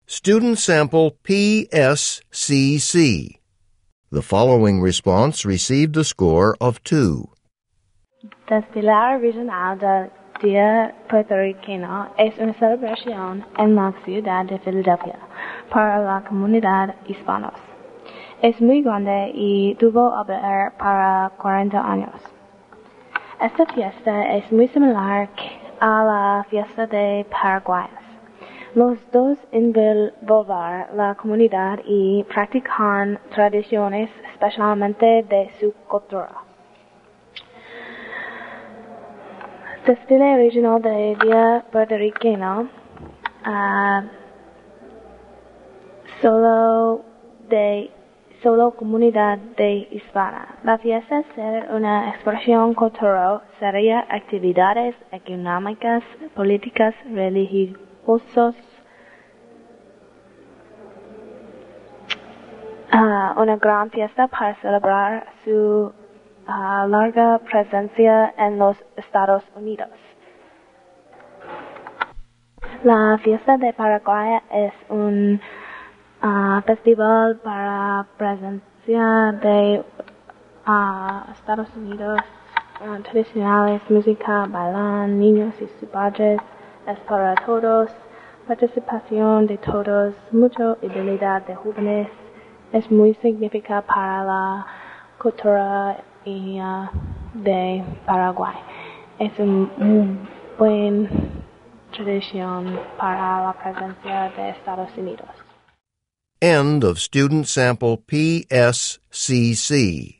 Student sample PSCC. The following response received a score of 2. Desfilar Regional del Día Puertorriqueño es una celebración en la ciudad de Filadelfia para la comunidad hispanos. Es muy grande y tuvo lugar para 40 años. Esta fiesta es muy similar a la fiesta de Paraguay. Los dos envolver la comunidad y practican tradiciones especialmente de su cultura. Desfile regional del Día Puertorriqueño solo comunidad de hispana. La fiesta ser una expresión cultural, sería actividades económicas, políticas, religiosas, una gran fiesta para celebrar su larga presencia en los Estados Unidos. La fiesta de Paraguay es un festival para presencia de Estados Unidos, tradicionales, música, bailan, niños y sus padres, es para todos, participación de todos, mucha habilidad de jóvenes, es muy significativa para la cultura de Paraguay. Es una buena tradición para la presencia de Estados Unidos. End of student sample PSCC.